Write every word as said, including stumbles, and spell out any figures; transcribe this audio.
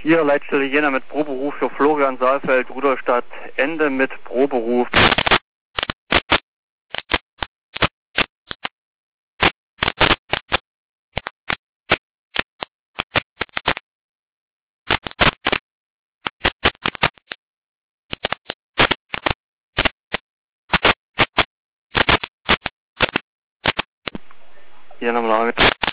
Hier Leitstelle Jena mit Proberuf für Florian Saalfeld, Rudolstadt, Ende mit Proberuf. Jena Lage.